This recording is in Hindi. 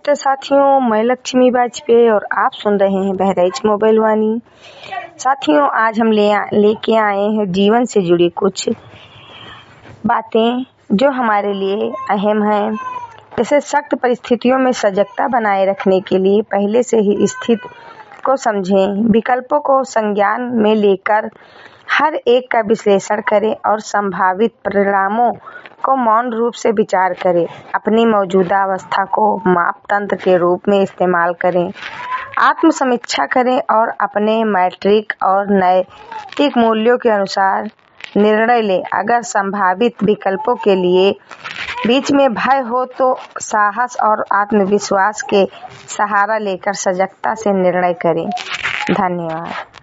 तो साथियों, मैं लक्ष्मी वाजपेयी और आप सुन रहे हैं बहराइच मोबाइल वाणी। साथियों, आज हम लेके आए हैं जीवन से जुड़ी कुछ बातें जो हमारे लिए अहम हैं। जैसे सख्त परिस्थितियों में सजगता बनाए रखने के लिए पहले से ही स्थिति को समझें, विकल्पों को संज्ञान में लेकर हर एक का विश्लेषण करें और संभावित परिणामों को मौन रूप से विचार करें। अपनी मौजूदा अवस्था को मापदंड के रूप में इस्तेमाल करें। आत्म समीक्षा करें और अपने मैट्रिक और नैतिक मूल्यों के अनुसार निर्णय लें। अगर संभावित विकल्पों के लिए बीच में भय हो तो साहस और आत्मविश्वास के सहारा लेकर सजगता से निर्णय करें। धन्यवाद।